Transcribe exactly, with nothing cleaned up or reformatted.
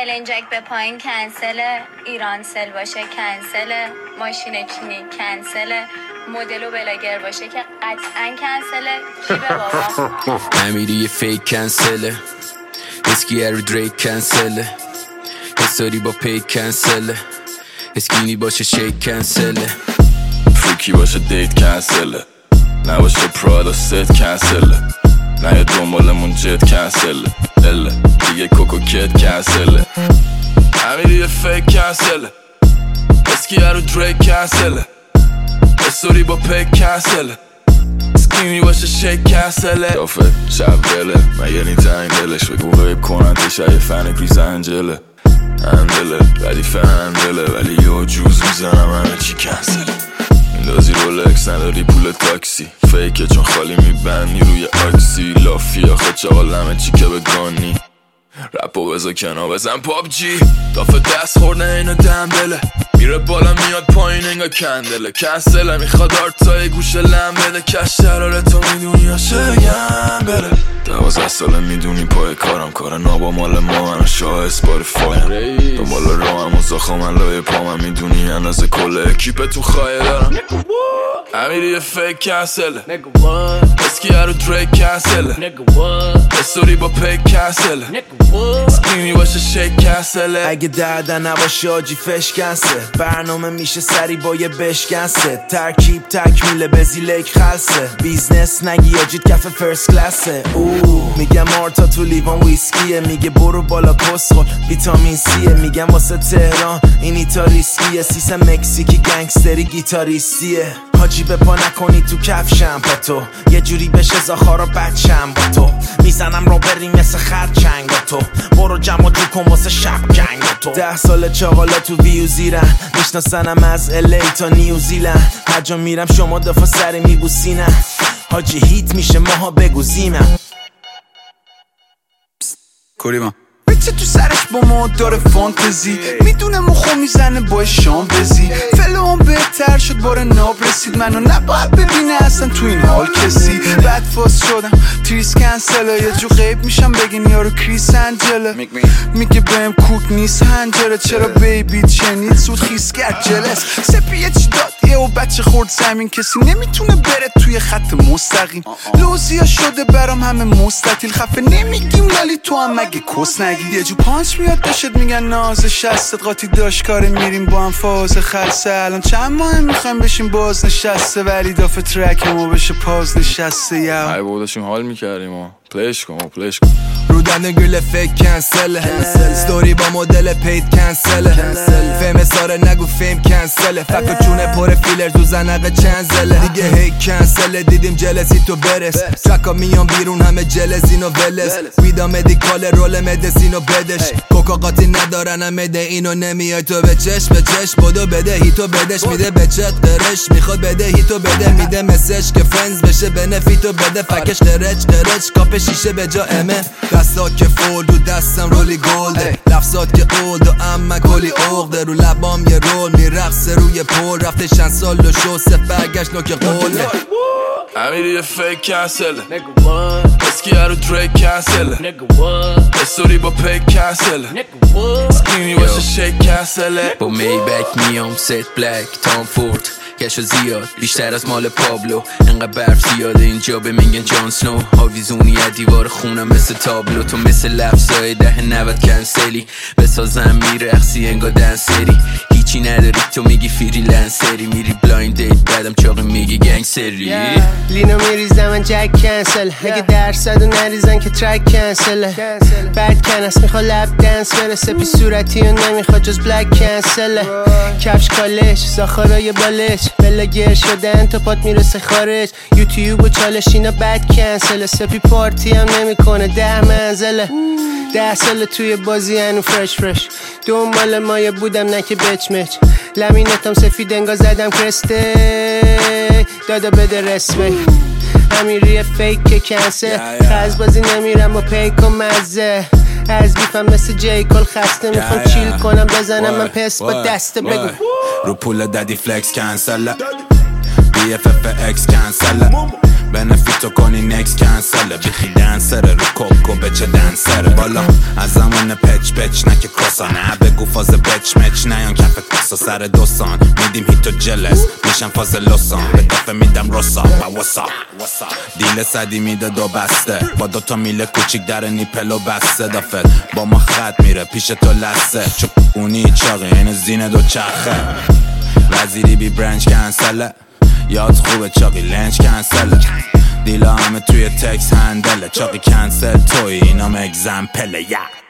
النجک به پایین کنسله، ایران سل باشه کنسله، ماشین چینی کنسله، مدل و بلاگر باشه که قطعا کنسله. کی به بابا امیری یه فیک کنسله، اسکی ارو دریک کنسله، حساری با پیک کنسله، اسکینی باشه شیک کنسله، فریکی باشه دیت کنسله، نباشه پرادا ست کنسله، نه یه دنبالمون جت کنسله، اله دیگه کوکو کت کنسله. امیری یه فیک کنسله، اسکی ارو دریک کنسله، حساری با پیک کنسله، اسکینی باشه شیک کنسله. دافه شب بله من یه نیت انگلش بگو غیب کننده شای فن کریس انجله اندله ردیف اندله ولی یه جوز میزنم همه چی کنسله. میندازی رولکس نداری پول تاکسی فیکه چون خالی میبندی روی آکسی لافی آخه چاقال همه چی که بگانی رپو بزا کنا بزن پابجی دافه دست خورده اینو دنبله میره بالا میاد پایین انگا کندله کنسله میخواد آرتای گوشه لم بده کش شراره تو میدونی یا شگم بره دوازده ساله میدونی پای کارم کار نابا مال ما من شاه اسپاریفایم دنبال رو هم و زاخا من لای پا من میدونی اندازه کل اکیپ تو خواهی دارم امیری یه فیک کنسله اسکی ارو دریک کنسله استوری با پیک کنسله اسکینی باشه شیک کنسله. اگه دردن نباشه آجی فش کنسه برنامه میشه سری با یه بش کنسه ترکیب تکمیله بزیلک خلصه بیزنس نگی آجید کف فرست کلاسه اوه میگم مارتا تو لیوان ویسکیه میگه برو بالا کسخل ویتامین سیه میگم واسه تهران این ایتا ریسکیه سیسم مکزیکی گنگستری گیتاریستیه حاجی به پا نکنی تو کفشم با تو یه جوری بشه زاخارا بچم با تو میزنم رو بریم مثل خرچنگ با تو برو جمع جو کن واسه شب جنگ با تو ده سال چاقالا تو ویو زیرن میشناسنم از الی تا نیوزیلند هر جا میرم شما دفعه سری میبوسینم حاجی هیت میشه ماها بگو زیمم کوریما بیچه تو سرش با ما داره فانتزی میدونه مخو میزنه با شام بزی فلوم بهتر شد باره ناب رسید منو نباید ببینه اصلا تو این حال کسی بعد فاس شدم تریس کنسله یه جو غیب میشم بگین یارو کریس انجله میگه بهم کوک نیست هنجره چرا بیبی شنید سود خیس کرد جلس سپیه چی داد یه و بچه خورد زمین کسی نمیتونه بره توی خط مستقیم لوزیا شده برام همه مستطیل خفه نمیگیم لالی تو هم مگه کس نگی یه جو پانچ میاد داشت میگن ناز شستت قاطی داشت کاره میریم با هم فاز خلصه الان چند ماه میخوایم بشیم باز نشسته ولی دافه ترک ما بشه پاز نشسته یا ای بودشیم حال میکردیم و پلیش کن و پلیش کن رو دنده گل فیک کنسله ستوری با مدل پید کنسله فیم ساره نگو فیم کنسله فکر چونه پر فیلر تو زنقه چنزله دیگه هی کنسله دیدیم جلسی تو برس ترکا میان بیرون همه جلزین و ولس ویدا مدیکال رول مدسین و بدش کوکا قاطی ندارن هم مده اینو نمیای تو به چشم به چشم بدو بده هیتو بدش میده به چت قرش میخواد بده هیتو بده میده مسج که فرندز بشه بنفیتو بده فکش قرچ قرچ کاپ شیشه به جا امه دستا که فولد و دستم رولی گلده لفظات که اولد و اما کلی اغده رو لبام یه رول میرقصه روی پول رفته چند سال و شو سفرگشت نوک قوله امیری یه فیک کنسله اسکی ارو دریک کنسله استوری با پیک کنسله اسکینی باشه شیک کنسله. با میبک میام ست بلک تام فورد کشو زیاد بیشتر از مال پابلو انقدر برف زیاده اینجا به میگن جان سنو آویزونی از دیوار خونم مثل تابلو تو مثل لفظای ده نود کنسلی بسازم میرقصی انگا دنسری هیچی نداری تو میگی فریلنسری میری بلایند دیت بعدم چاقی میگی گنگسری yeah. لینو میریزم من جک کنسل اگه درصد و نریزن که ترک کنسله بعد کنس میخوا لب دنس برسه پی صورتی و نمیخوا جز بلک کنسله کفش کالش زاخارای بالش بلا گر شدن تا پات میرسه خارج یوتیوب و چالش اینا بد کنسله سپی پارتی هم نمیکنه ده منزله ده سال توی بازی هنو فرش فرش دنبال مایه بودم نه که بچ مچ لمینتم سفید انگا زدم کرسته دادا بده رسمه امیری فیک که کنسه خز بازی نمیرم و پیک و مزه از بیفم مثل جی کل خسته میخوام چیل کنم بزنم من پس با دسته بگو رو پول دادی فلکس کنسله بی اف اف اکس کنسله بنفیتو کنی نکس کنسله بیخی دنسره رو کوکو بچه دنسره بالا از زمان پچ پچ نه که کراسا نه بگو فاز بچ مچ نه یان کف کسا سر دوسان میدیم هیتو جلس میشم فاز لوسان به دفعه میدم روسا با وسا دیل صدی میده دو بسته با دوتا میله کوچیک در نیپلو بسته دافت با ما خط میره پیش تو لسه چو اونی چاقی این زین دو چرخه وزیری بی برنج کنسله یاد خوبه چاقی لنج کنسله دیلا همه توی تکس هندله چاقی کنسل توی اینام اگزمپله یا